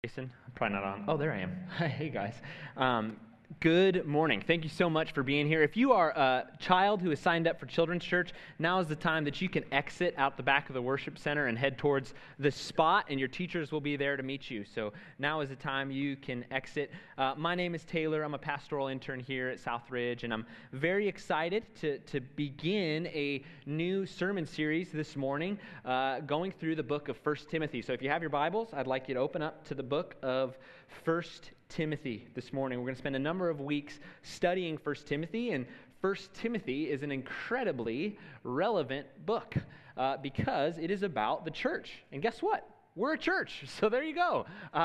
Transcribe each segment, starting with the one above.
Jason, I'm probably not on. Oh, there I am. Hey, guys. Good morning. Thank you so much for being here. If you are a child who has signed up for Children's Church, now is the time that you can exit out the back of the worship center and head towards the spot, and your teachers will be there to meet you. So now is the time you can exit. My name is Taylor. I'm a pastoral intern here at Southridge, and I'm very excited to begin a new sermon series this morning, going through the book of 1 Timothy. So if you have your Bibles, I'd like you to open up to the book of 1 Timothy this morning. We're going to spend a number of weeks studying 1 Timothy, and 1 Timothy is an incredibly relevant book because it is about the church. And guess what? We're a church, so there you go.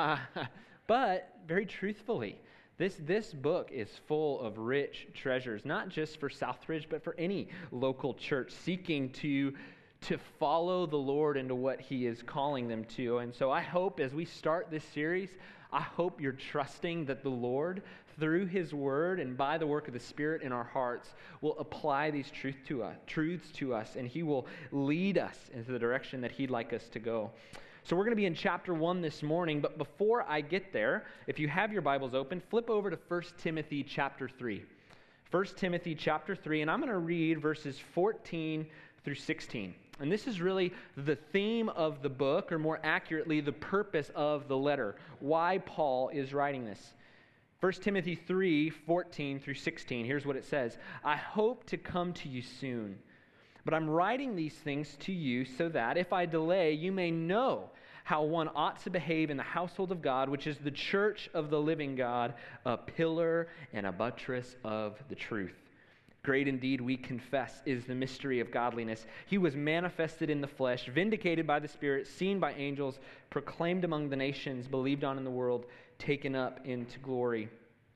But very truthfully, this book is full of rich treasures, not just for Southridge, but for any local church seeking to follow the Lord into what He is calling them to. And so I hope as we start this series, I hope you're trusting that the Lord, through His Word and by the work of the Spirit in our hearts, will apply these truths to us, and He will lead us into the direction that He'd like us to go. So we're going to be in chapter 1 this morning, but before I get there, if you have your Bibles open, flip over to 1 Timothy chapter 3. 1 Timothy chapter 3, and I'm going to read verses 14 through 16. And this is really the theme of the book, or more accurately, the purpose of the letter, why Paul is writing this. 1 Timothy 3, 14 through 16, here's what it says. I hope to come to you soon, but I'm writing these things to you so that if I delay, you may know how one ought to behave in the household of God, which is the church of the living God, a pillar and a buttress of the truth. Great indeed, we confess, is the mystery of godliness. He was manifested in the flesh, vindicated by the Spirit, seen by angels, proclaimed among the nations, believed on in the world, taken up into glory.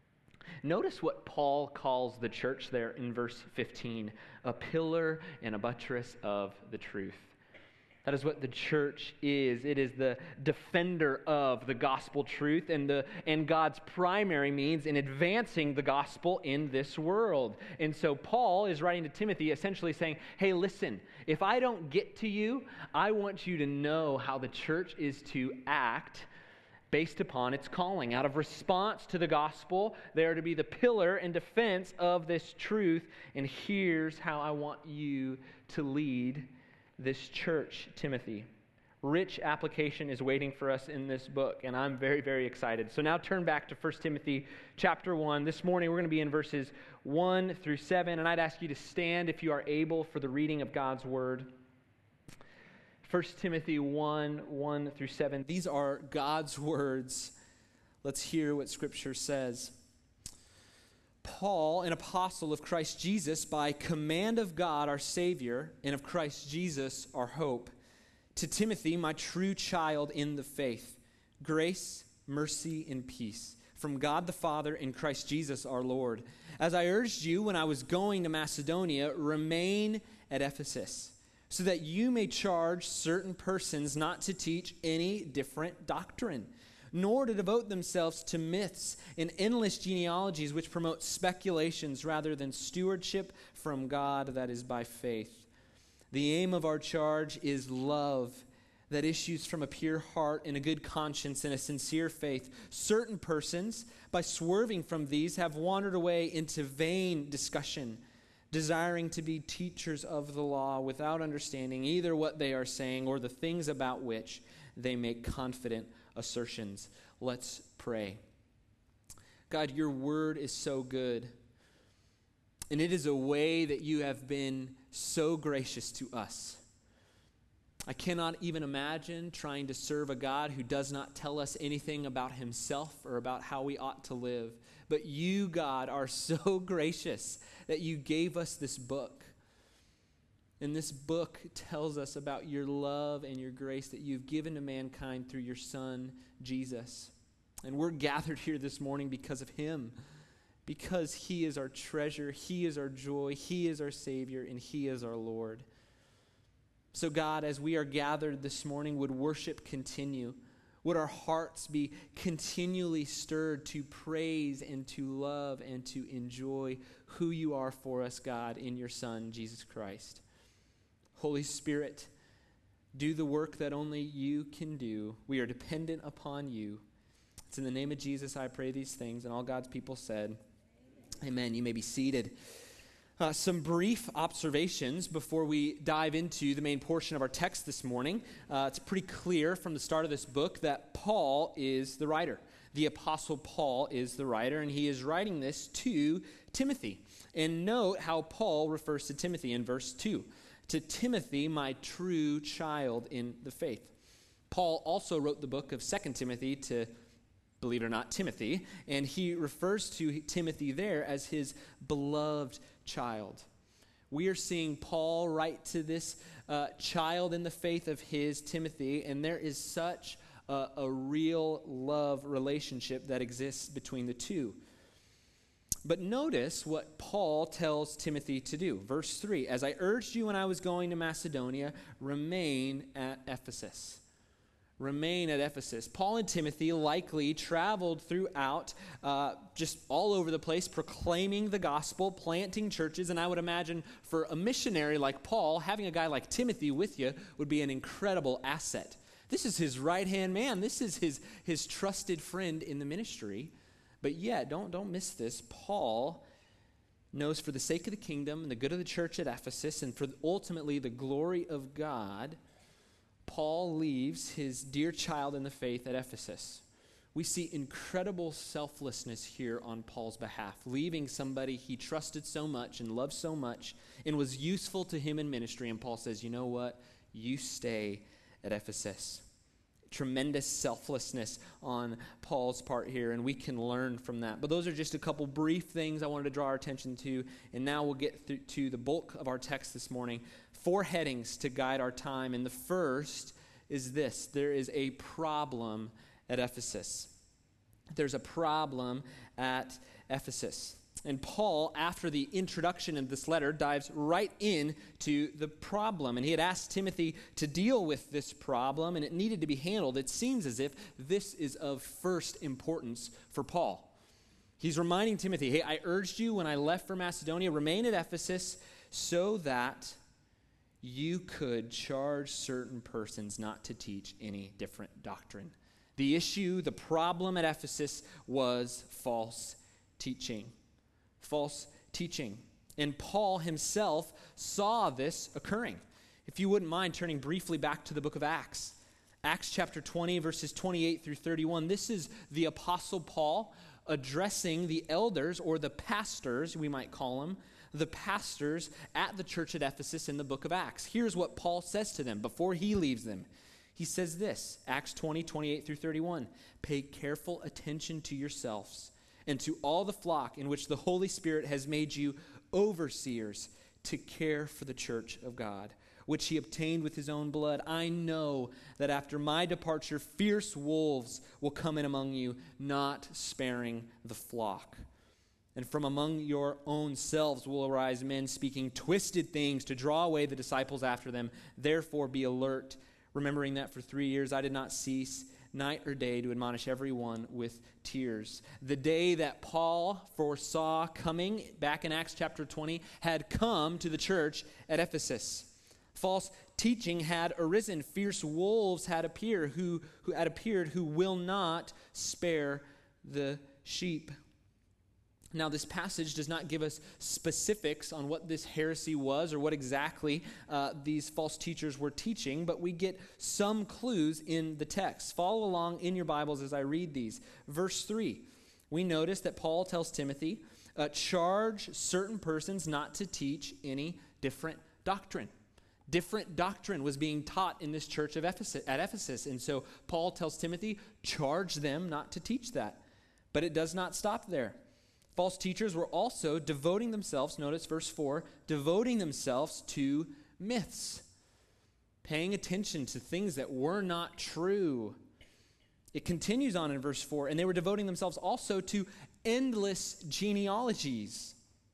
Notice what Paul calls the church there in verse 15, a pillar and a buttress of the truth. That is what the church is. It is the defender of the gospel truth and God's primary means in advancing the gospel in this world. And so Paul is writing to Timothy essentially saying, hey, listen, if I don't get to you, I want you to know how the church is to act based upon its calling. Out of response to the gospel, they are to be the pillar and defense of this truth. And here's how I want you to lead this church, Timothy. Rich application is waiting for us in this book, and I'm very, very excited. So now turn back to 1 Timothy chapter 1. This morning we're going to be in verses 1 through 7, and I'd ask you to stand if you are able for the reading of God's Word. 1 Timothy 1, 1 through 7. These are God's words. Let's hear what Scripture says. Paul, an apostle of Christ Jesus, by command of God our Savior, and of Christ Jesus our hope, to Timothy, my true child in the faith, grace, mercy, and peace from God the Father and Christ Jesus our Lord. As I urged you when I was going to Macedonia, remain at Ephesus, so that you may charge certain persons not to teach any different doctrine, nor to devote themselves to myths and endless genealogies which promote speculations rather than stewardship from God that is by faith. The aim of our charge is love that issues from a pure heart and a good conscience and a sincere faith. Certain persons, by swerving from these, have wandered away into vain discussion, desiring to be teachers of the law without understanding either what they are saying or the things about which they make confident assertions. Let's pray. God, your word is so good, and it is a way that you have been so gracious to us. I cannot even imagine trying to serve a God who does not tell us anything about himself or about how we ought to live. But you, God, are so gracious that you gave us this book. And this book tells us about your love and your grace that you've given to mankind through your Son, Jesus. And we're gathered here this morning because of him, because he is our treasure, he is our joy, he is our Savior, and he is our Lord. So God, as we are gathered this morning, would worship continue? Would our hearts be continually stirred to praise and to love and to enjoy who you are for us, God, in your Son, Jesus Christ? Holy Spirit, do the work that only you can do. We are dependent upon you. It's in the name of Jesus I pray these things. And all God's people said, amen. You may be seated. Some brief observations before we dive into the main portion of our text this morning. It's pretty clear from the start of this book that Paul is the writer. The Apostle Paul is the writer, and he is writing this to Timothy. And note how Paul refers to Timothy in verse 2. To Timothy, my true child in the faith. Paul also wrote the book of 2 Timothy to, believe it or not, Timothy, and he refers to Timothy there as his beloved child. We are seeing Paul write to this child in the faith of his, Timothy, and there is such a real love relationship that exists between the two. But notice what Paul tells Timothy to do. Verse 3, as I urged you when I was going to Macedonia, remain at Ephesus. Remain at Ephesus. Paul and Timothy likely traveled throughout just all over the place, proclaiming the gospel, planting churches, and I would imagine for a missionary like Paul, having a guy like Timothy with you would be an incredible asset. This is his right-hand man. This is his trusted friend in the ministry. But yet, don't miss this. Paul knows for the sake of the kingdom and the good of the church at Ephesus and for ultimately the glory of God, Paul leaves his dear child in the faith at Ephesus. We see incredible selflessness here on Paul's behalf, leaving somebody he trusted so much and loved so much and was useful to him in ministry. And Paul says, you know what? You stay at Ephesus. Tremendous selflessness on Paul's part here, and we can learn from that. But those are just a couple brief things I wanted to draw our attention to, and now we'll get to the bulk of our text this morning. 4 headings to guide our time, and the first is this. There is a problem at Ephesus. There's a problem at Ephesus. And Paul, after the introduction of this letter, dives right into the problem. And he had asked Timothy to deal with this problem, and it needed to be handled. It seems as if this is of first importance for Paul. He's reminding Timothy, hey, I urged you when I left for Macedonia, remain at Ephesus so that you could charge certain persons not to teach any different doctrine. The issue, the problem at Ephesus was false teaching. False teaching. And Paul himself saw this occurring. If you wouldn't mind turning briefly back to the book of Acts. Acts chapter 20, verses 28 through 31. This is the Apostle Paul addressing the elders, or the pastors, we might call them, the pastors at the church at Ephesus in the book of Acts. Here's what Paul says to them before he leaves them. He says this, Acts 20, 28 through 31. Pay careful attention to yourselves and to all the flock in which the Holy Spirit has made you overseers to care for the church of God, which he obtained with his own blood. I know that after my departure, fierce wolves will come in among you, not sparing the flock. And from among your own selves will arise men speaking twisted things to draw away the disciples after them. Therefore be alert, remembering that for 3 years I did not cease night or day to admonish everyone with tears. The day that Paul foresaw coming, back in Acts chapter 20, had come to the church at Ephesus. False teaching had arisen. Fierce wolves had appeared who will not spare the sheep. Now, this passage does not give us specifics on what this heresy was or what exactly these false teachers were teaching, but we get some clues in the text. Follow along in your Bibles as I read these. Verse 3, we notice that Paul tells Timothy, charge certain persons not to teach any different doctrine. Different doctrine was being taught in this church of Ephesus, and so Paul tells Timothy, charge them not to teach that. But it does not stop there. False teachers were also devoting themselves, notice verse 4, devoting themselves to myths, paying attention to things that were not true. It continues on in verse 4, and they were devoting themselves also to endless genealogies.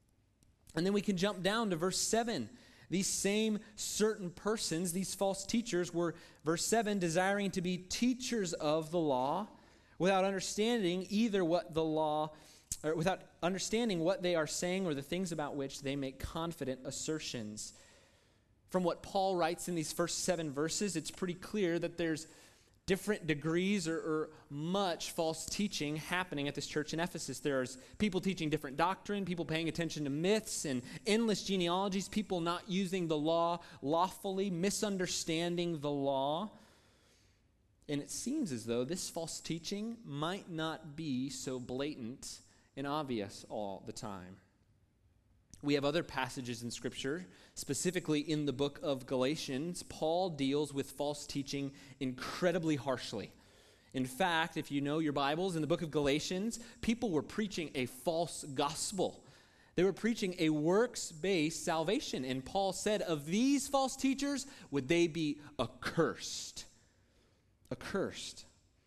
And then we can jump down to verse 7. These same certain persons, these false teachers, were, verse 7, desiring to be teachers of the law without understanding either what the law or without understanding what they are saying or the things about which they make confident assertions. From what Paul writes in these first 7 verses, it's pretty clear that there's different degrees or much false teaching happening at this church in Ephesus. There's people teaching different doctrine, people paying attention to myths and endless genealogies, people not using the law lawfully, misunderstanding the law. And it seems as though this false teaching might not be so blatant and obvious all the time. We have other passages in Scripture, specifically in the book of Galatians. Paul deals with false teaching incredibly harshly. In fact, if you know your Bibles, in the book of Galatians, people were preaching a false gospel. They were preaching a works-based salvation. And Paul said, of these false teachers, would they be accursed? Accursed.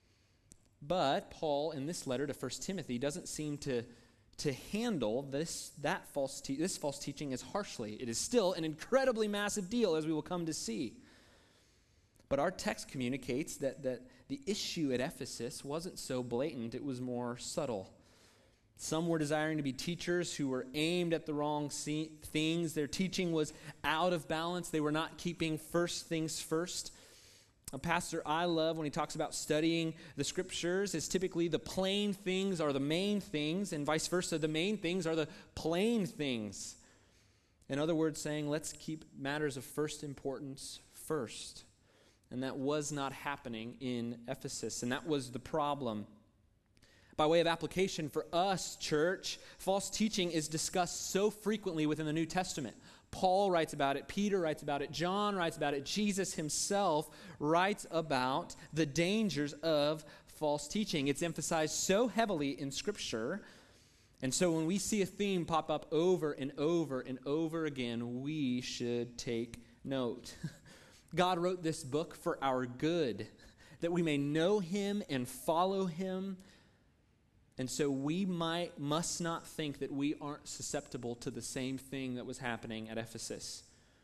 But Paul, in this letter to 1 Timothy, doesn't seem to handle this false teaching as harshly. It is still an incredibly massive deal, as we will come to see. But our text communicates that the issue at Ephesus wasn't so blatant, it was more subtle. Some were desiring to be teachers who were aimed at the wrong things. Their teaching was out of balance. They were not keeping first things first. A pastor I love, when he talks about studying the Scriptures, is typically the plain things are the main things, and vice versa, the main things are the plain things. In other words, saying, let's keep matters of first importance first. And that was not happening in Ephesus, and that was the problem. By way of application for us, church, false teaching is discussed so frequently within the New Testament. Paul writes about it, Peter writes about it, John writes about it, Jesus himself writes about the dangers of false teaching. It's emphasized so heavily in Scripture, and so when we see a theme pop up over and over and over again, we should take note. God wrote this book for our good, that we may know him and follow him. And so we must not think that we aren't susceptible to the same thing that was happening at Ephesus.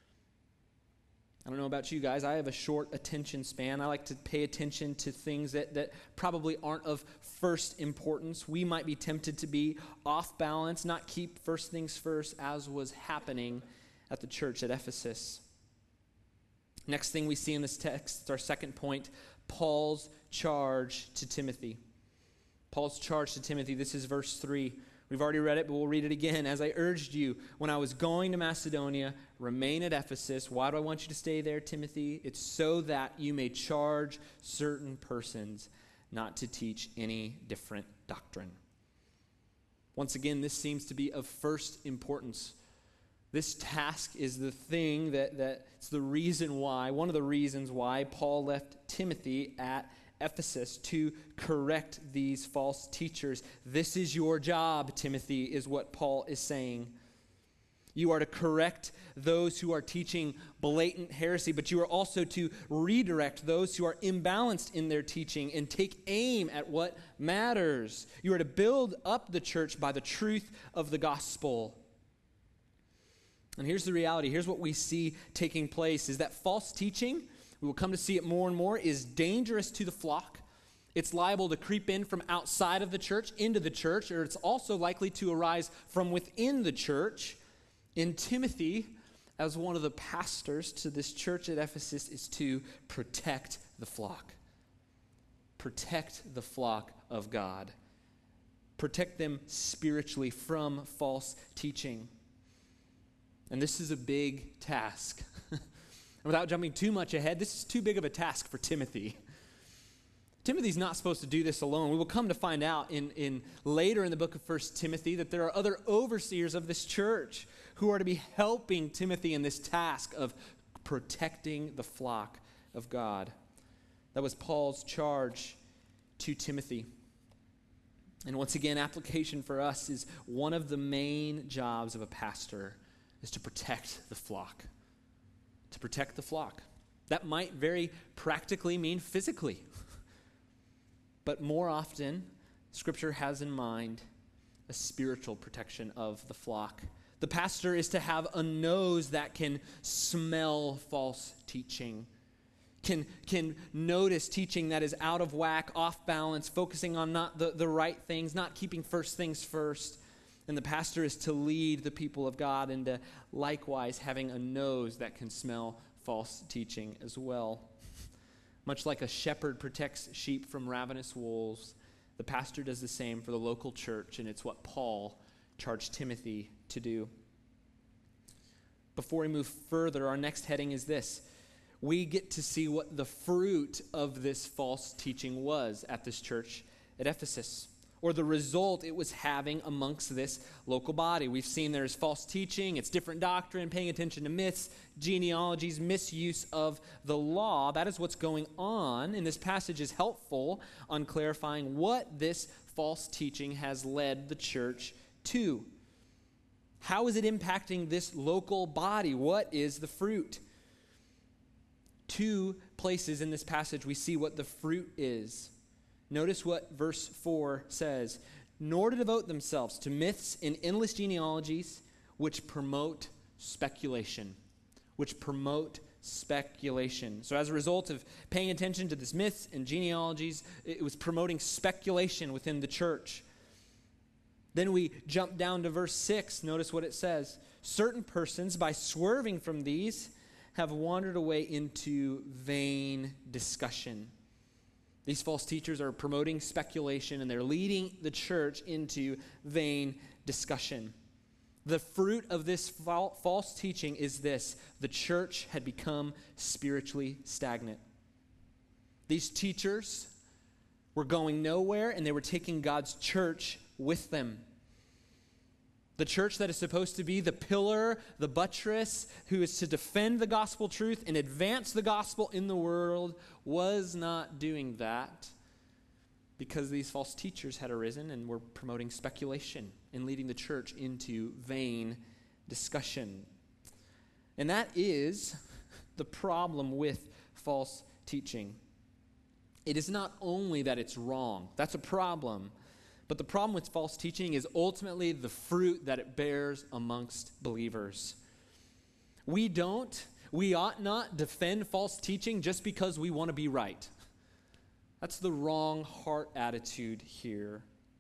I don't know about you guys. I have a short attention span. I like to pay attention to things that probably aren't of first importance. We might be tempted to be off balance, not keep first things first, as was happening at the church at Ephesus. Next thing we see in this text, it's our second point, Paul's charge to Timothy. Paul's charge to Timothy, this is verse 3. We've already read it, but we'll read it again. As I urged you, when I was going to Macedonia, remain at Ephesus. Why do I want you to stay there, Timothy? It's so that you may charge certain persons not to teach any different doctrine. Once again, this seems to be of first importance. This task is the thing that's the reason why, one of the reasons why Paul left Timothy at Ephesus to correct these false teachers. This is your job, Timothy, is what Paul is saying. You are to correct those who are teaching blatant heresy, but you are also to redirect those who are imbalanced in their teaching and take aim at what matters. You are to build up the church by the truth of the gospel. And here's the reality. Here's what we see taking place, is that false teaching, we will come to see it more and more, is dangerous to the flock. It's liable to creep in from outside of the church into the church, or it's also likely to arise from within the church. And Timothy, as one of the pastors to this church at Ephesus, is to protect the flock. Protect the flock of God. Protect them spiritually from false teaching. And this is a big task. Without jumping too much ahead, this is too big of a task for Timothy. Timothy's not supposed to do this alone. We will come to find out in later in the book of 1 Timothy that there are other overseers of this church who are to be helping Timothy in this task of protecting the flock of God. That was Paul's charge to Timothy. And once again, application for us is one of the main jobs of a pastor is to protect the flock. To protect the flock. That might very practically mean physically. But more often, Scripture has in mind a spiritual protection of the flock. The pastor is to have a nose that can smell false teaching, can notice teaching that is out of whack, off balance, focusing on not the right things, not keeping first things first. And the pastor is to lead the people of God into likewise having a nose that can smell false teaching as well. Much like a shepherd protects sheep from ravenous wolves, the pastor does the same for the local church, and it's what Paul charged Timothy to do. Before we move further, our next heading is this. We get to see what the fruit of this false teaching was at this church at Ephesus, or the result it was having amongst this local body. We've seen there's false teaching, it's different doctrine, paying attention to myths, genealogies, misuse of the law. That is what's going on, and this passage is helpful on clarifying what this false teaching has led the church to. How is it impacting this local body? What is the fruit? 2 places in this passage we see what the fruit is. Notice what verse 4 says. Nor to devote themselves to myths and endless genealogies which promote speculation. So as a result of paying attention to these myths and genealogies, it was promoting speculation within the church. Then we jump down to verse 6. Notice what it says. Certain persons, by swerving from these, have wandered away into vain discussion. These false teachers are promoting speculation, and they're leading the church into vain discussion. The fruit of this false teaching is this: the church had become spiritually stagnant. These teachers were going nowhere, and they were taking God's church with them. The church that is supposed to be the pillar, the buttress, who is to defend the gospel truth and advance the gospel in the world, was not doing that because these false teachers had arisen and were promoting speculation and leading the church into vain discussion. And that is the problem with false teaching. It is not only that it's wrong, that's a problem. But the problem with false teaching is ultimately the fruit that it bears amongst believers. We ought not defend false teaching just because we want to be right. That's the wrong heart attitude here.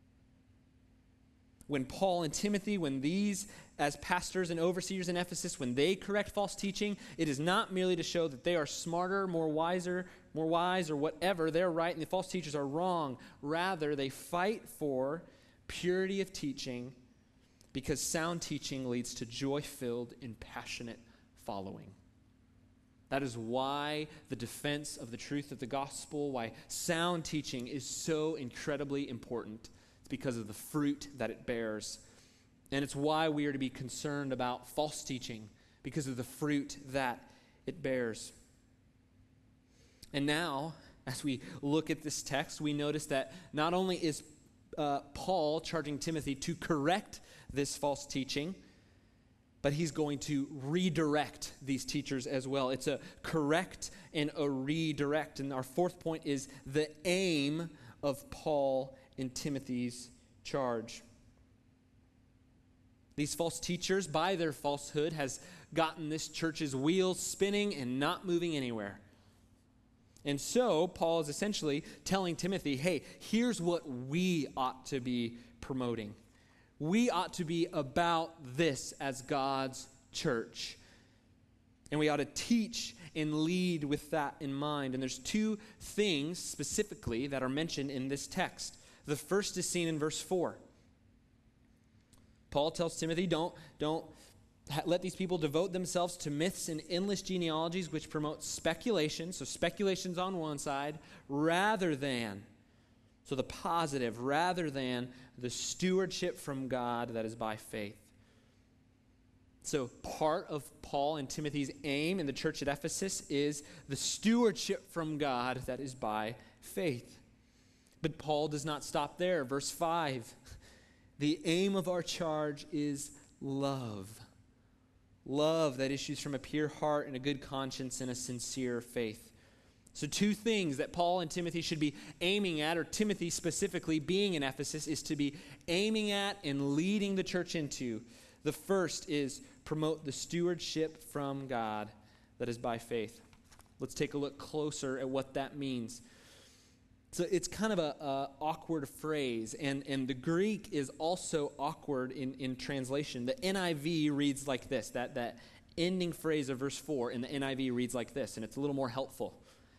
When Paul and Timothy, when these, as pastors and overseers in Ephesus, when they correct false teaching, it is not merely to show that they are smarter, more wise, or whatever. They're right and the false teachers are wrong. Rather, they fight for purity of teaching because sound teaching leads to joy-filled and passionate following. That is why the defense of the truth of the gospel, why sound teaching is so incredibly important. It's because of the fruit that it bears. And it's why we are to be concerned about false teaching, because of the fruit that it bears. And now, as we look at this text, we notice that not only is Paul charging Timothy to correct this false teaching, but he's going to redirect these teachers as well. It's a correct and a redirect. And our 4th point is the aim of Paul and Timothy's charge. These false teachers, by their falsehood, has gotten this church's wheels spinning and not moving anywhere. And so, Paul is essentially telling Timothy, hey, here's what we ought to be promoting. We ought to be about this as God's church. And we ought to teach and lead with that in mind. And there's 2 things specifically that are mentioned in this text. The first is seen in verse 4. Paul tells Timothy, don't let these people devote themselves to myths and endless genealogies which promote speculation. So speculation's on one side, rather than the stewardship from God that is by faith. So part of Paul and Timothy's aim in the church at Ephesus is the stewardship from God that is by faith. But Paul does not stop there. Verse 5, the aim of our charge is love. Love that issues from a pure heart and a good conscience and a sincere faith. So 2 things that Paul and Timothy should be aiming at, or Timothy specifically being in Ephesus, is to be aiming at and leading the church into. The first is promote the stewardship from God that is by faith. Let's take a look closer at what that means. So it's kind of a awkward phrase, and the Greek is also awkward in translation. The NIV reads like this, that ending phrase of verse 4 in the NIV reads like this, and it's a little more helpful.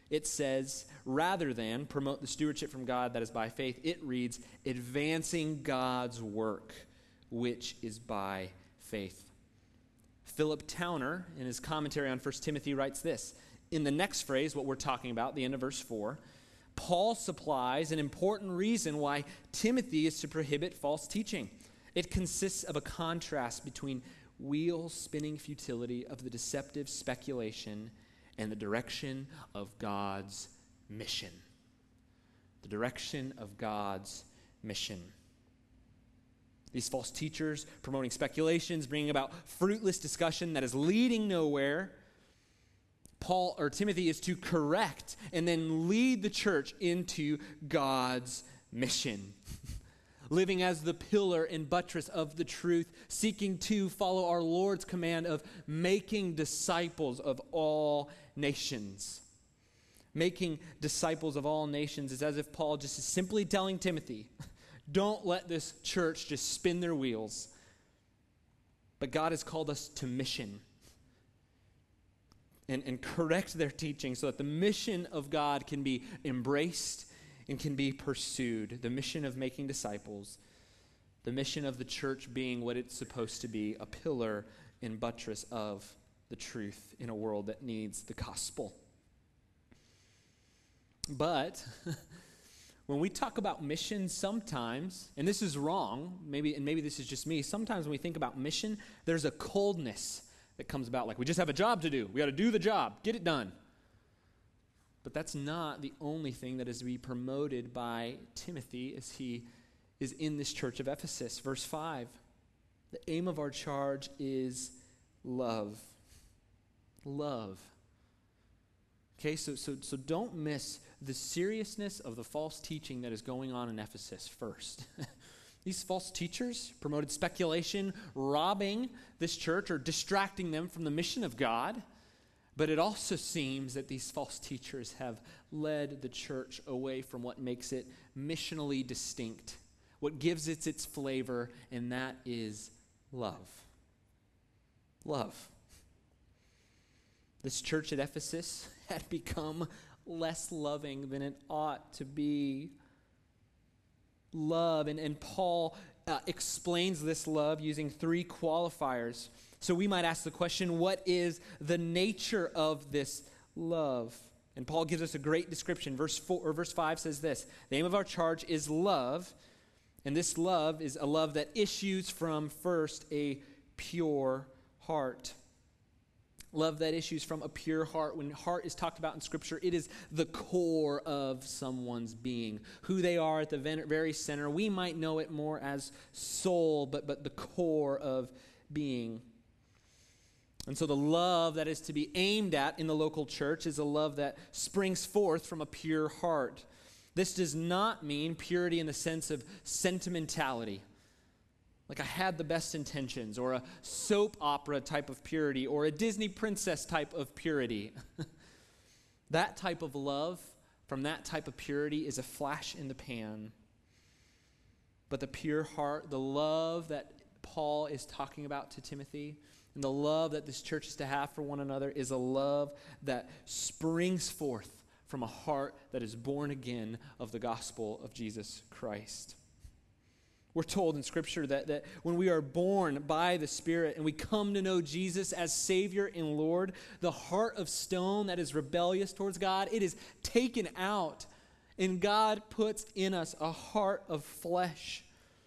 It says, rather than promote the stewardship from God that is by faith, it reads, advancing God's work, which is by faith. Philip Towner, in his commentary on 1 Timothy, writes this. In the next phrase, what we're talking about, the end of verse 4, Paul supplies an important reason why Timothy is to prohibit false teaching. It consists of a contrast between wheel-spinning futility of the deceptive speculation and the direction of God's mission. The direction of God's mission. These false teachers promoting speculations, bringing about fruitless discussion that is leading nowhere. Paul or Timothy is to correct and then lead the church into God's mission. Living as the pillar and buttress of the truth, seeking to follow our Lord's command of making disciples of all nations. Making disciples of all nations is as if Paul just is simply telling Timothy, don't let this church just spin their wheels. But God has called us to mission. And correct their teaching so that the mission of God can be embraced and can be pursued. The mission of making disciples. The mission of the church being what it's supposed to be, a pillar and buttress of the truth in a world that needs the gospel. But when we talk about mission sometimes, and this is wrong, maybe this is just me, sometimes when we think about mission, there's a coldness that comes about, like we just have a job to do. We got to do the job, get it done. But that's not the only thing that is to be promoted by Timothy as he is in this church of Ephesus. Verse 5, the aim of our charge is love. Love. Okay, so don't miss the seriousness of the false teaching that is going on in Ephesus first. These false teachers promoted speculation, robbing this church or distracting them from the mission of God. But it also seems that these false teachers have led the church away from what makes it missionally distinct, what gives it its flavor, and that is love. Love. This church at Ephesus had become less loving than it ought to be. Love, and Paul explains this love using three qualifiers. So we might ask the question, what is the nature of this love? And Paul gives us a great description. Verse 5 says this, the aim of our charge is love, and this love is a love that issues from first a pure heart. Love that issues from a pure heart. When heart is talked about in Scripture, it is the core of someone's being. Who they are at the very center. We might know it more as soul, but the core of being. And so the love that is to be aimed at in the local church is a love that springs forth from a pure heart. This does not mean purity in the sense of sentimentality. Like I had the best intentions, or a soap opera type of purity, or a Disney princess type of purity. That type of love from that type of purity is a flash in the pan. But the pure heart, the love that Paul is talking about to Timothy, and the love that this church is to have for one another is a love that springs forth from a heart that is born again of the gospel of Jesus Christ. We're told in Scripture that when we are born by the Spirit and we come to know Jesus as Savior and Lord, the heart of stone that is rebellious towards God, it is taken out, and God puts in us a heart of flesh.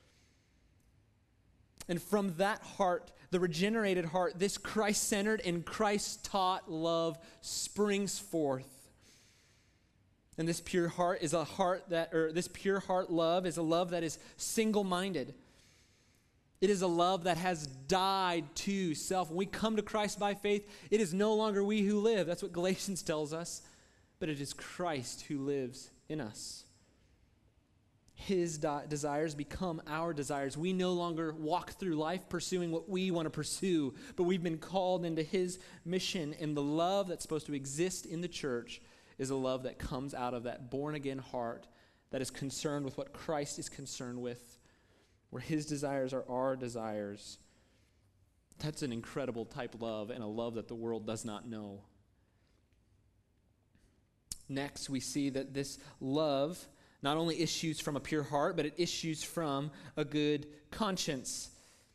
And from that heart, the regenerated heart, this Christ-centered and Christ-taught love springs forth. And this pure heart is this pure heart love is a love that is single-minded. It is a love that has died to self. When we come to Christ by faith, it is no longer we who live. That's what Galatians tells us. But it is Christ who lives in us. His desires become our desires. We no longer walk through life pursuing what we want to pursue, but we've been called into His mission. And the love that's supposed to exist in the church is a love that comes out of that born-again heart that is concerned with what Christ is concerned with, where His desires are our desires. That's an incredible type of love, and a love that the world does not know. Next, we see that this love not only issues from a pure heart, but it issues from a good conscience.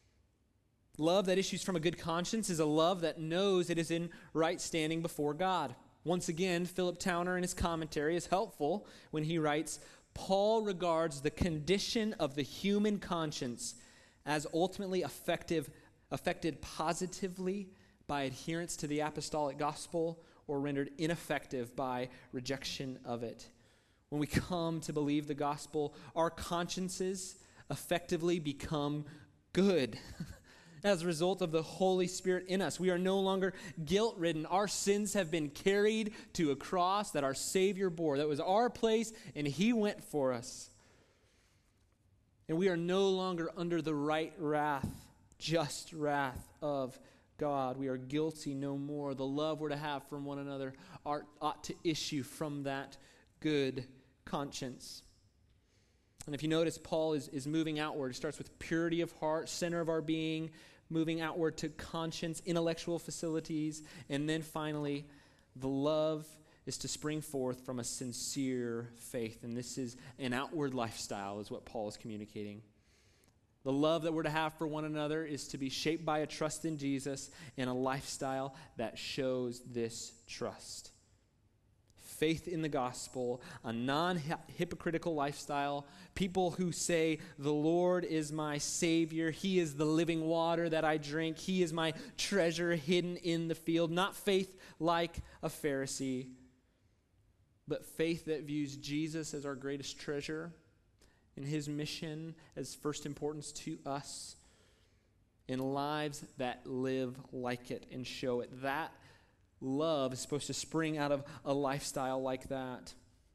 Love that issues from a good conscience is a love that knows it is in right standing before God. Once again, Philip Towner in his commentary is helpful when he writes, Paul regards the condition of the human conscience as ultimately affected positively by adherence to the apostolic gospel or rendered ineffective by rejection of it. When we come to believe the gospel, our consciences effectively become good as a result of the Holy Spirit in us. We are no longer guilt-ridden. Our sins have been carried to a cross that our Savior bore. That was our place, and He went for us. And we are no longer under the right wrath, just wrath of God. We are guilty no more. The love we're to have from one another ought to issue from that good conscience. And if you notice, Paul is moving outward. It starts with purity of heart, center of our being, moving outward to conscience, intellectual facilities, and then finally, the love is to spring forth from a sincere faith. And this is an outward lifestyle, is what Paul is communicating. The love that we're to have for one another is to be shaped by a trust in Jesus and a lifestyle that shows this trust. Faith in the gospel, a non-hypocritical lifestyle, people who say, the Lord is my Savior, He is the living water that I drink, He is my treasure hidden in the field. Not faith like a Pharisee, but faith that views Jesus as our greatest treasure and His mission as first importance to us, in lives that live like it and show it. That love is supposed to spring out of a lifestyle like that.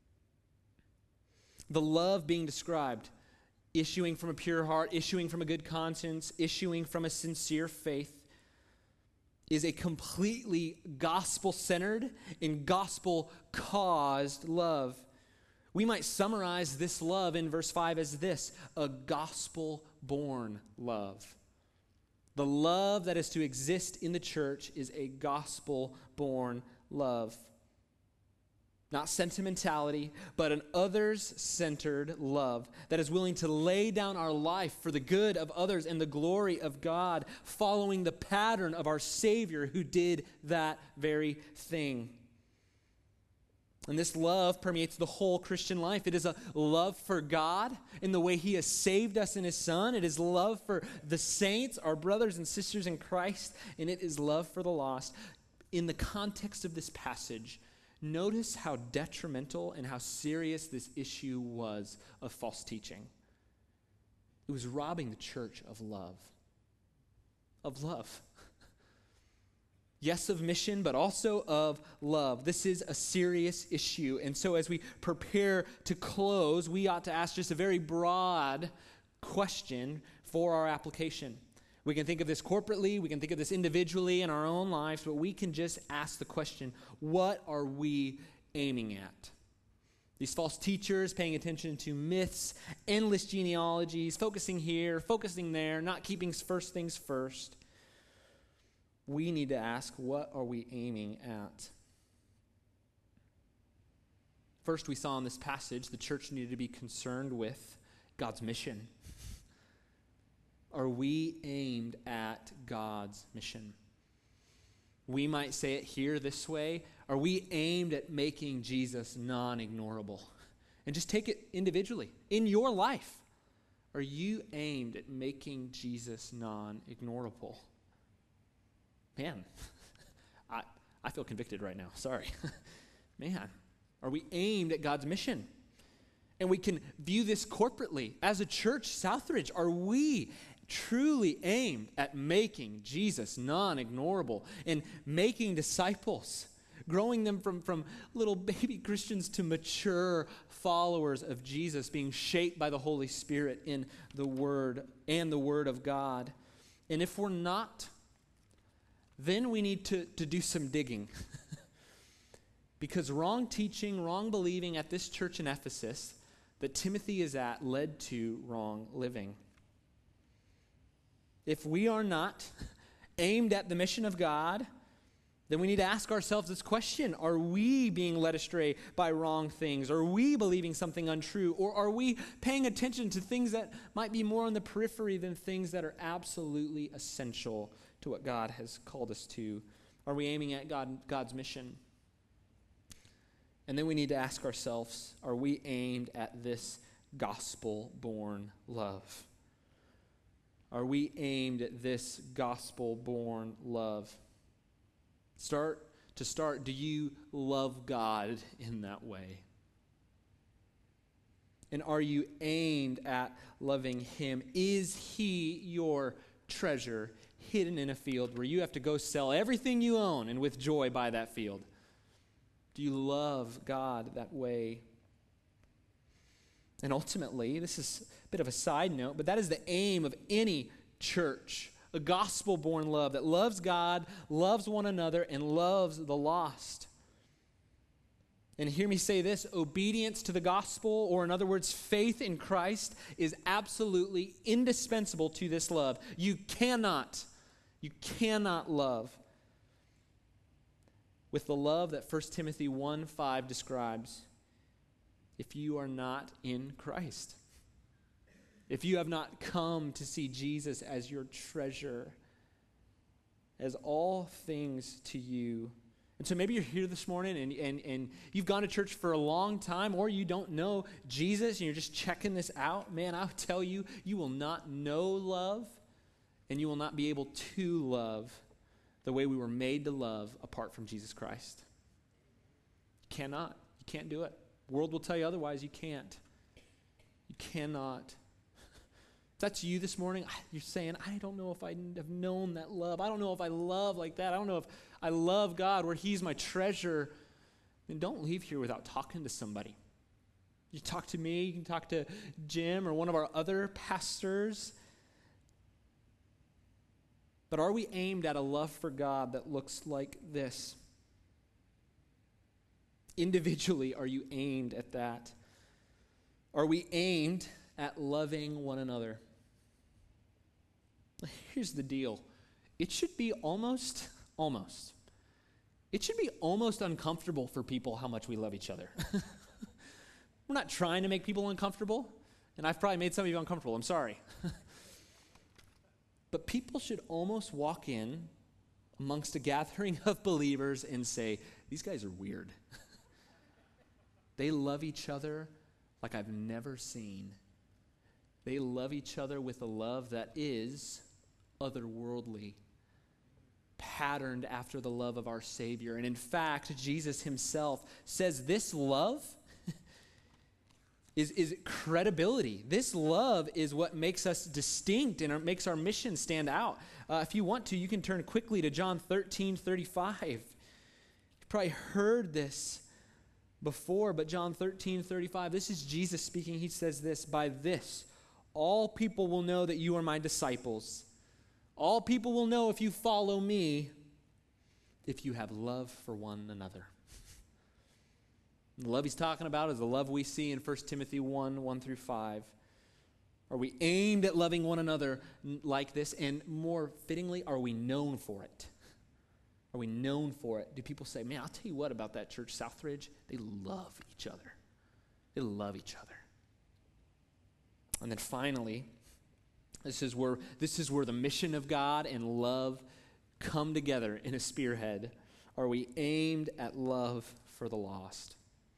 The love being described, issuing from a pure heart, issuing from a good conscience, issuing from a sincere faith, is a completely gospel-centered and gospel-caused love. We might summarize this love in verse 5 as this: a gospel-born love. The love that is to exist in the church is a gospel-born love. Not sentimentality, but an others-centered love that is willing to lay down our life for the good of others and the glory of God, following the pattern of our Savior who did that very thing. And this love permeates the whole Christian life. It is a love for God in the way He has saved us in His Son. It is love for the saints, our brothers and sisters in Christ, and it is love for the lost. In the context of this passage, notice how detrimental and how serious this issue was of false teaching. It was robbing the church of love. Of love. Yes, of mission, but also of love. This is a serious issue. And so as we prepare to close, we ought to ask just a very broad question for our application. We can think of this corporately, we can think of this individually in our own lives, but we can just ask the question, what are we aiming at? These false teachers paying attention to myths, endless genealogies, focusing here, focusing there, not keeping first things first. We need to ask, what are we aiming at? First, we saw in this passage, the church needed to be concerned with God's mission. Are we aimed at God's mission? We might say it here this way. Are we aimed at making Jesus non-ignorable? And just take it individually. In your life, are you aimed at making Jesus non-ignorable? Man, I feel convicted right now. Sorry. Man, are we aimed at God's mission? And we can view this corporately. As a church, Southridge, are we truly aimed at making Jesus non-ignorable and making disciples, growing them from little baby Christians to mature followers of Jesus, being shaped by the Holy Spirit in the Word and the Word of God? And if we're not, then we need to do some digging. Because wrong teaching, wrong believing at this church in Ephesus that Timothy is at led to wrong living. If we are not aimed at the mission of God then we need to ask ourselves this question: are we being led astray by wrong things? Are we believing something untrue? Or are we paying attention to things that might be more on the periphery than things that are absolutely essential to what God has called us to? Are we aiming at God's mission? And then we need to ask ourselves, are we aimed at this gospel-born love? Are we aimed at this gospel-born love? Do you love God in that way? And are you aimed at loving Him? Is He your treasure hidden in a field where you have to go sell everything you own and with joy buy that field? Do you love God that way? And ultimately, this is a bit of a side note, but that is the aim of any church. A gospel-born love that loves God, loves one another, and loves the lost. And hear me say this: obedience to the gospel, or in other words, faith in Christ, is absolutely indispensable to this love. You cannot love with the love that 1 Timothy 1:5 describes if you are not in Christ. If you have not come to see Jesus as your treasure, as all things to you. And so maybe you're here this morning and you've gone to church for a long time, or you don't know Jesus and you're just checking this out. Man, I'll tell you, you will not know love and you will not be able to love the way we were made to love apart from Jesus Christ. You cannot. You can't do it. The world will tell you otherwise. You can't. You cannot. If that's you this morning, you're saying, I don't know if I have known that love. I don't know if I love like that. I don't know if I love God where He's my treasure. Then don't leave here without talking to somebody. You talk to me, you can talk to Jim or one of our other pastors. But are we aimed at a love for God that looks like this? Individually, are you aimed at that? Are we aimed at loving one another? Here's the deal. It should be almost. It should be almost uncomfortable for people how much we love each other. We're not trying to make people uncomfortable, and I've probably made some of you uncomfortable. I'm sorry. But people should almost walk in amongst a gathering of believers and say, these guys are weird. They love each other like I've never seen. They love each other with a love that is otherworldly, patterned after the love of our Savior. And in fact, Jesus Himself says this love is credibility. This love is what makes us distinct and makes our mission stand out. If you want to, you can turn quickly to John 13:35. You've probably heard this before, but John 13:35, this is Jesus speaking. He says this: by this, all people will know that you are my disciples. All people will know if you follow me, if you have love for one another. The love He's talking about is the love we see in 1 Timothy 1:1-5. Are we aimed at loving one another like this? And more fittingly, are we known for it? Are we known for it? Do people say, man, I'll tell you what about that church, Southridge, they love each other. They love each other. And then finally, this is where the mission of God and love come together in a spearhead. Are we aimed at love for the lost?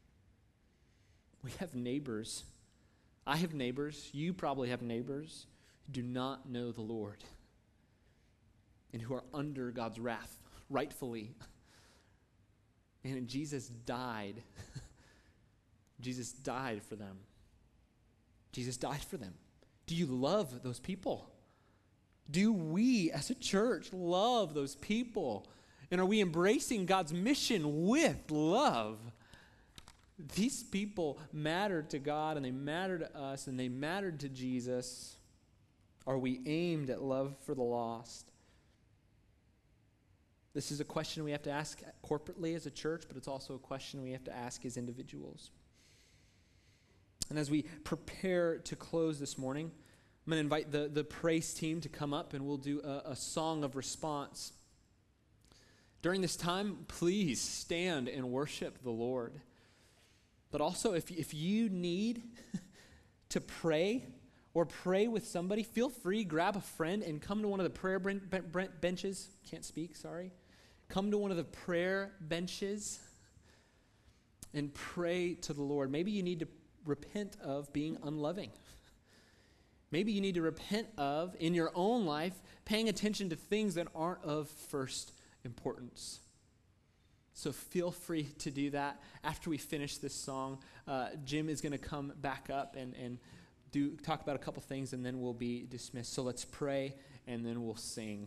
We have neighbors. I have neighbors. You probably have neighbors who do not know the Lord and who are under God's wrath, rightfully. And Jesus died. Jesus died for them. Jesus died for them. Do you love those people? Do we as a church love those people? And are we embracing God's mission with love? These people mattered to God, and they matter to us, and they mattered to Jesus. Are we aimed at love for the lost? This is a question we have to ask corporately as a church, but it's also a question we have to ask as individuals. And as we prepare to close this morning, I'm going to invite the praise team to come up, and we'll do a song of response. During this time, please stand and worship the Lord. But also, if you need to pray or pray with somebody, feel free, grab a friend and come to one of the prayer benches. Can't speak, sorry. Come to one of the prayer benches and pray to the Lord. Maybe you need to repent of being unloving. Maybe you need to repent of, in your own life, paying attention to things that aren't of first importance. So feel free to do that. After we finish this song, Jim is going to come back up and talk about a couple things, and then we'll be dismissed. So let's pray, and then we'll sing.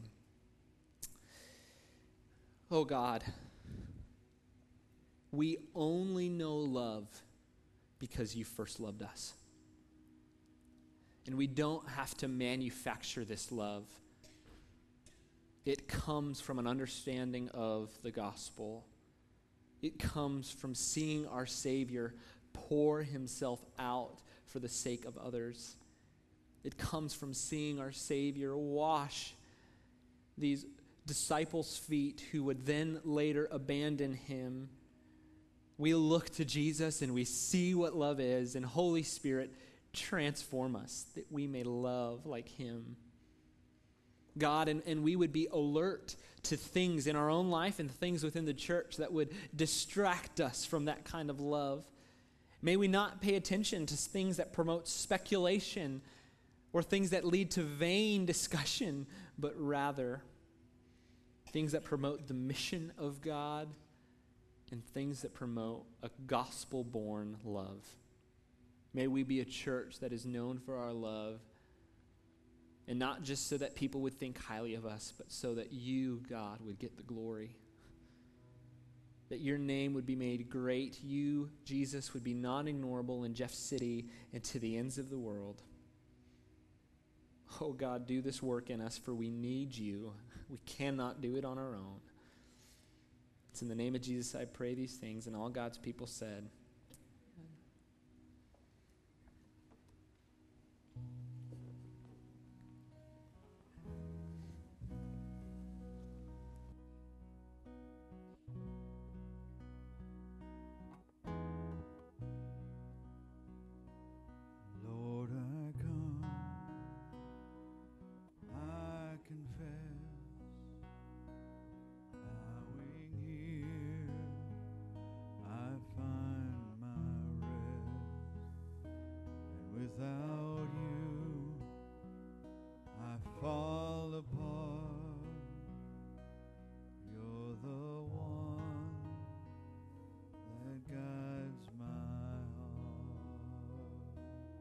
Oh God, we only know love because you first loved us. And we don't have to manufacture this love. It comes from an understanding of the gospel. It comes from seeing our Savior pour himself out for the sake of others. It comes from seeing our Savior wash these disciples' feet who would then later abandon him. We look to Jesus and we see what love is, and Holy Spirit, transform us that we may love like him. God, and we would be alert to things in our own life and things within the church that would distract us from that kind of love. May we not pay attention to things that promote speculation or things that lead to vain discussion, but rather things that promote the mission of God and things that promote a gospel-born love. May we be a church that is known for our love, and not just so that people would think highly of us, but so that you, God, would get the glory. That your name would be made great. You, Jesus, would be non-ignorable in Jeff City and to the ends of the world. Oh, God, do this work in us, for we need you. We cannot do it on our own. It's in the name of Jesus I pray these things, and all God's people said, without you, I fall apart. You're the one that guides my heart.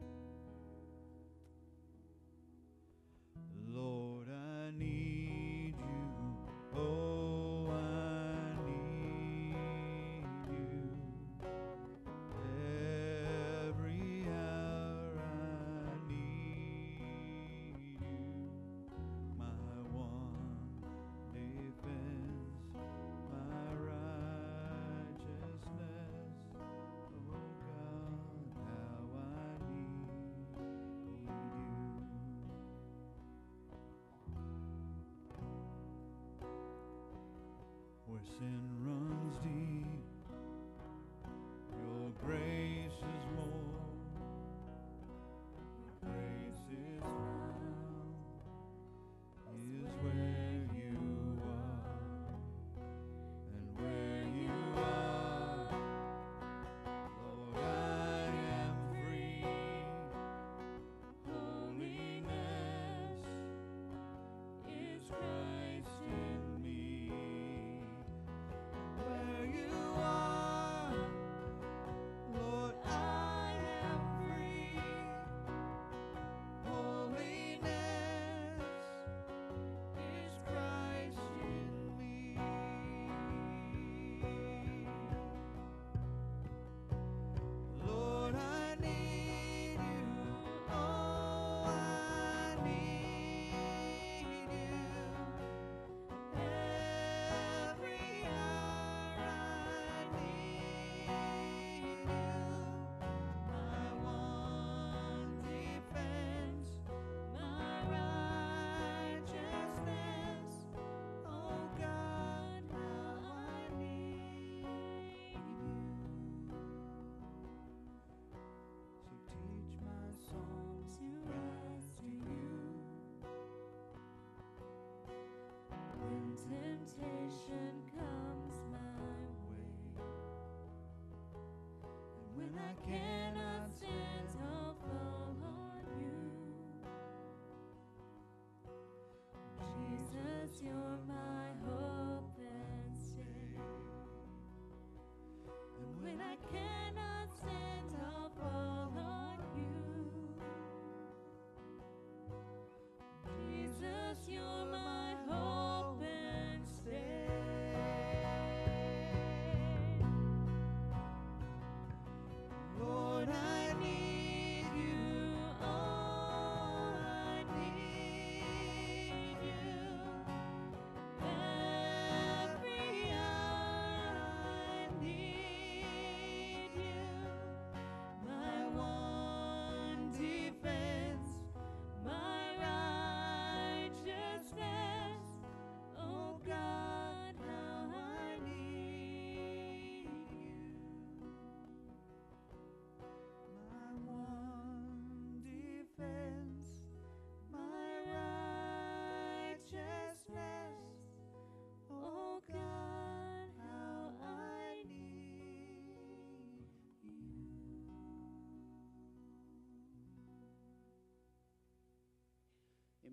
Lord, I need you. Oh, I need you. Every hour I need you. My one defense, my righteousness. Oh God, how I need you. Where sin runs deep, your grace is more. Your grace is found, is where you are. And where you are, Lord, I am free. Holiness is Christ in me.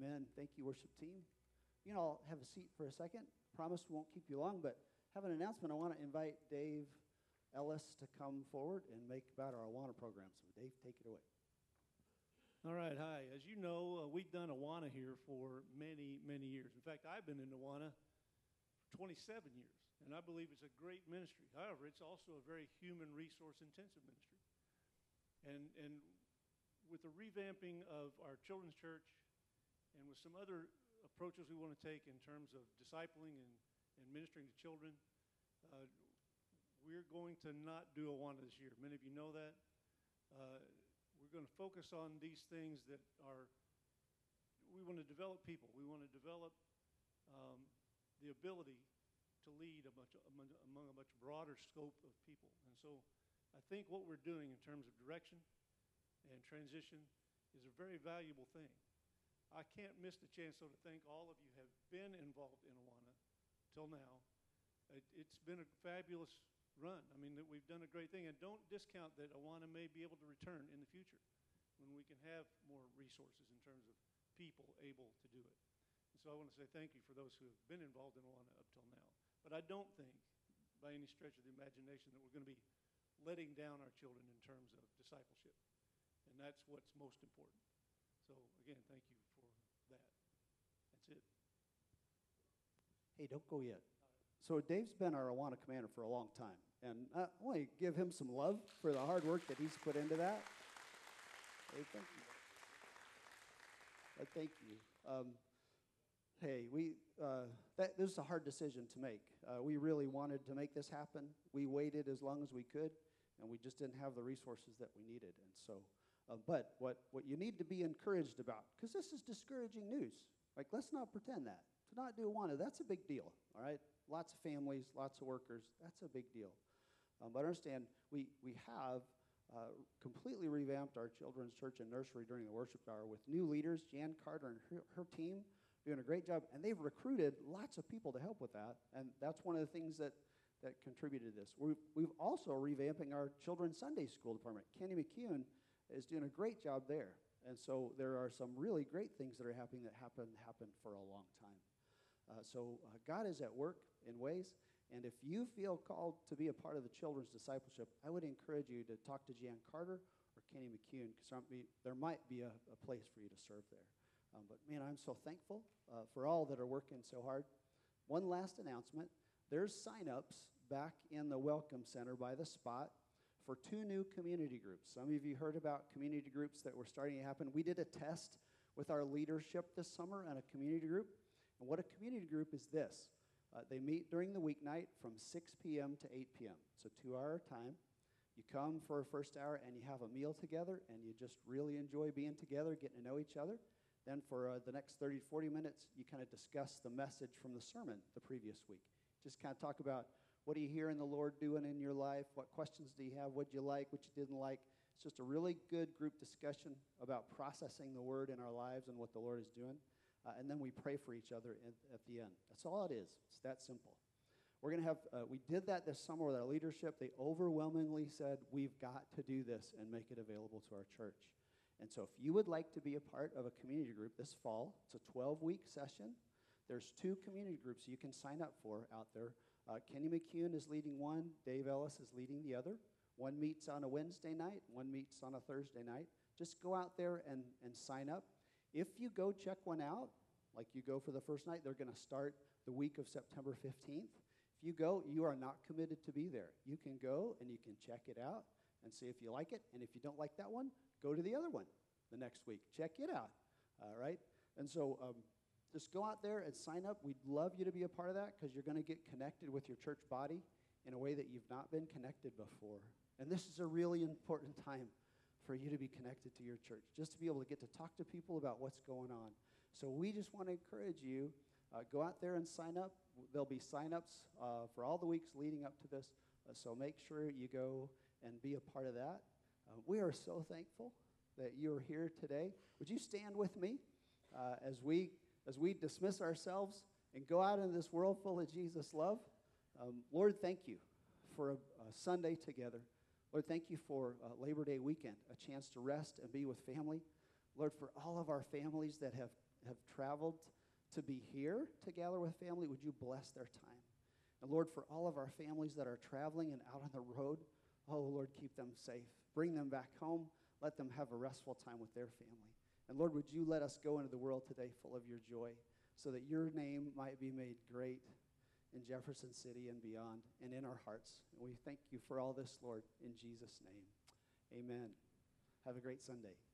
Amen. Thank you, worship team. You know, I'll have a seat for a second. Promise we won't keep you long, but have an announcement. I want to invite Dave Ellis to come forward and make about our Awana program. So, Dave, take it away. All right, hi. As you know, we've done Awana here for many, many years. In fact, I've been in Awana for 27 years, and I believe it's a great ministry. However, it's also a very human resource intensive ministry. And with the revamping of our children's church and with some other approaches we want to take in terms of discipling and ministering to children, we're going to not do Awana this year. Many of you know that. We're going to focus on these things that are, we want to develop people. We want to develop the ability to lead among a much broader scope of people. And so I think what we're doing in terms of direction and transition is a very valuable thing. I can't miss the chance, though, to thank all of you who have been involved in Awana till now. It's been a fabulous run. I mean, that we've done a great thing. And don't discount that Awana may be able to return in the future when we can have more resources in terms of people able to do it. And so I want to say thank you for those who have been involved in Awana up till now. But I don't think, by any stretch of the imagination, that we're going to be letting down our children in terms of discipleship. And that's what's most important. So, again, thank you for that. That's it. Hey, don't go yet. So Dave's been our Awana commander for a long time. And I want to give him some love for the hard work that he's put into that. Hey, thank you. Thank you. This is a hard decision to make. We really wanted to make this happen. We waited as long as we could, and we just didn't have the resources that we needed. And so, but what you need to be encouraged about, because this is discouraging news. Like, let's not pretend that. To not do Awana, that's a big deal, all right? Lots of families, lots of workers, that's a big deal. But understand, we have completely revamped our children's church and nursery during the worship hour with new leaders. Jan Carter and her team doing a great job, and they've recruited lots of people to help with that, and that's one of the things that contributed to this. We've also revamping our children's Sunday school department. Kenny McCune is doing a great job there, and so there are some really great things that are happening that happened for a long time. So God is at work in ways, and if you feel called to be a part of the children's discipleship, I would encourage you to talk to Jan Carter or Kenny McCune, because there might be a place for you to serve there. But man, I'm so thankful for all that are working so hard. One last announcement. There's sign-ups back in the Welcome Center by the spot for 2 new community groups. Some of you heard about community groups that were starting to happen. We did a test with our leadership this summer on a community group. And what a community group is this. They meet during the weeknight from 6 p.m. to 8 p.m. It's a 2-hour time. You come for a first hour and you have a meal together and you just really enjoy being together, getting to know each other. Then for the next 30 to 40 minutes, you kind of discuss the message from the sermon the previous week. Just kind of talk about what are you hearing the Lord doing in your life? What questions do you have? What you like? What you didn't like? It's just a really good group discussion about processing the Word in our lives and what the Lord is doing. And then we pray for each other at the end. That's all it is. It's that simple. We're going to have, we did that this summer with our leadership. They overwhelmingly said, we've got to do this and make it available to our church. And so if you would like to be a part of a community group this fall, it's a 12-week session. There's 2 community groups you can sign up for out there. Kenny McCune is leading one. Dave Ellis is leading the other. One meets on a Wednesday night. One meets on a Thursday night. Just go out there and sign up. If you go check one out, like you go for the first night, they're going to start the week of September 15th. If you go, you are not committed to be there. You can go and you can check it out and see if you like it. And if you don't like that one, go to the other one the next week. Check it out, all right? And so just go out there and sign up. We'd love you to be a part of that because you're going to get connected with your church body in a way that you've not been connected before. And this is a really important time for you to be connected to your church, just to be able to get to talk to people about what's going on. So we just want to encourage you, go out there and sign up. There'll be sign-ups for all the weeks leading up to this, so make sure you go and be a part of that. We are so thankful that you're here today. Would you stand with me as we dismiss ourselves and go out into this world full of Jesus' love? Lord, thank you for a Sunday together. Lord, thank you for Labor Day weekend, a chance to rest and be with family. Lord, for all of our families that have have traveled to be here to gather with family, would you bless their time? And Lord, for all of our families that are traveling and out on the road, oh, Lord, keep them safe. Bring them back home. Let them have a restful time with their family. And Lord, would you let us go into the world today full of your joy so that your name might be made great in Jefferson City and beyond and in our hearts. And we thank you for all this, Lord, in Jesus' name. Amen. Have a great Sunday.